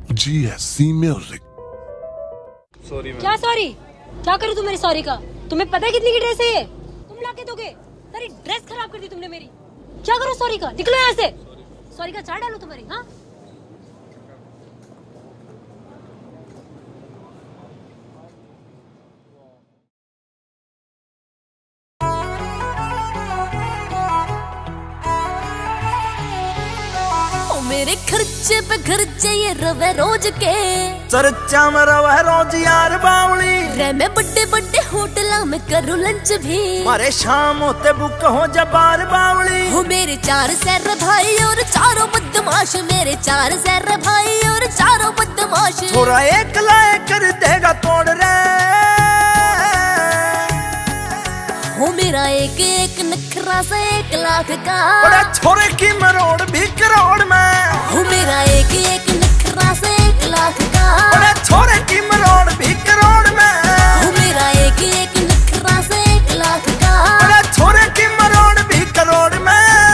GSC Music। Sorry ma'am. क्या sorry? क्या करूँ तुम्हारी सॉरी का? तुम्हें पता है कितनी की ड्रेस है ये? तुम लाके दोगे? सारी ड्रेस खराब कर दी तुमने मेरी। क्या करूँ सॉरी का? निकलो यहाँ से। सॉरी का चार डालो तुम्हारी। हाँ मेरे खर्चे पे खर्चे ये रवे रोज के चर्चा में रवे रोज यार बावली रे मैं बड़े बड़े होटलों में करूँ लंच भी मारे शाम होते बुक हो जा बार बावली हो मेरे चार सैर भाई और चारों बदमाश मेरे चार सैर भाई और चारों बदमाश थोड़ा एक लाए कर देगा तोड़ रे हो मेरा एक एक नखरा से 1 लाख का बड़ा छोरे की मरोड़ भी करोड़ में हो मेरा एक एक नखरा से 1 लाख का बड़ा छोरे की मरोड़ भी करोड़ में हो मेरा एक एक नखरा से 1 लाख का बड़ा छोरे की मरोड़ भी करोड़ में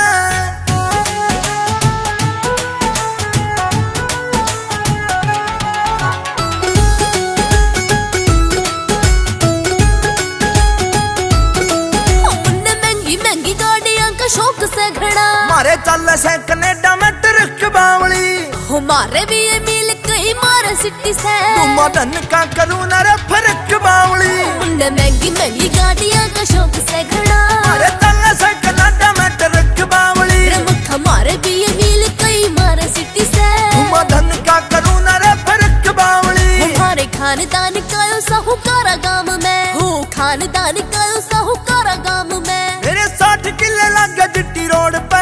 शौक से घड़ा मारे चल से कनेडा में ट्रक बावली हमारे भी ये मिल कई मारे सिटी से मदन का करूँ न रे फर्क बावली उन्हें महंगी महंगी गाड़ियाँ का शौक से घड़ा मारे चल से कनेडा में ट्रक बावली हमारे भी ये मिल कई मारे सिटी से मदन का करूँ न रे फर्क बावली हमारे खानदान का यो साहूकारा गांव में हो खानदान का यो साहूकारा गांव में मेरे 60 किले लगे जिट्टी रोड पे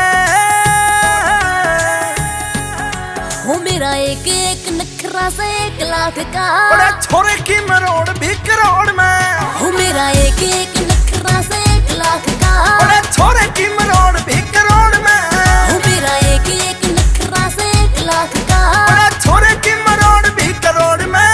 हो मेरा एक एक नखरा से 1 लाख का बड़ा छोरे की मरोड़ भी करोड़ में हो मेरा एक एक नखरा से 1 लाख का बड़ा छोरे की मरोड़ भी करोड़ में हो मेरा एक एक नखरा से 1 लाख का बड़ा छोरे की मरोड़ भी करोड़ में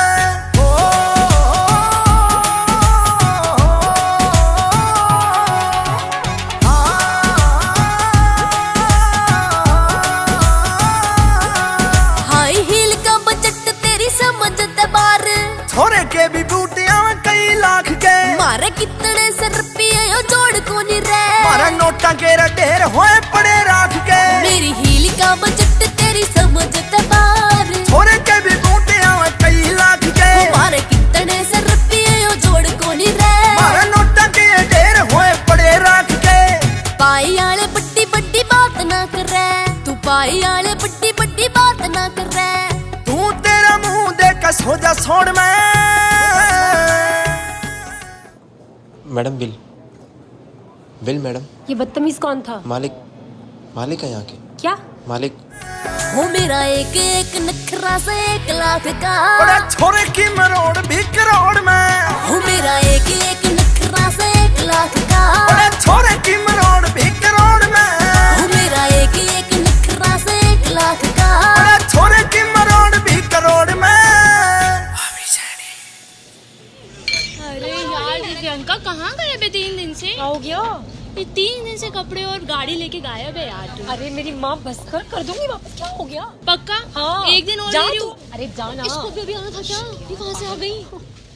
छोरे के भी बूटियां में कई लाख के मारे कितने से रुपये यो जोड़ को नहीं रहे मारा नोटा के ढेर होए पड़े राख के मेरी हील का बजट तेरी समझ बार छोरे के भी बूटियां में कई लाख के मारे कितने से रुपये यो जोड़ को नहीं रहे मारा नोटा के ढेर होए पड़े राख के पाई आले बड्डी बड्डी बात ना कर रहे तू पाई आले बड्डी बड्डी बात ना कर रहे तू तेरा मुंह देख सो जा छोड़ में मैडम बिल मैडम। ये बदतमीज कौन था? मालिक है यहाँ के। क्या मालिक? हो मेरा एक एक नखरा से 1 लाख का बड़ा छोरे की मरोड़ भी करोड़ में हो मेरा एक एक नखरा से 1 लाख का बड़ा छोरे की मरोड़ भी करोड़ में हो मेरा एक एक नखरा से 1 लाख का बड़ा छोरे की मरोड़ भी करोड़ में अरे यार प्रियंका कहाँ गए बे 3 दिन से? हो गया? ये 3 दिन से कपड़े और गाड़ी लेके गायब है यार तू। अरे मेरी माँ बस कर दूंगी वापस। क्या हो गया? पक्का? हाँ। 1 दिन और जा ले रही तू। हूँ। अरे जाना। इसको भी अभी आना था क्या? ये कहाँ से आ गई?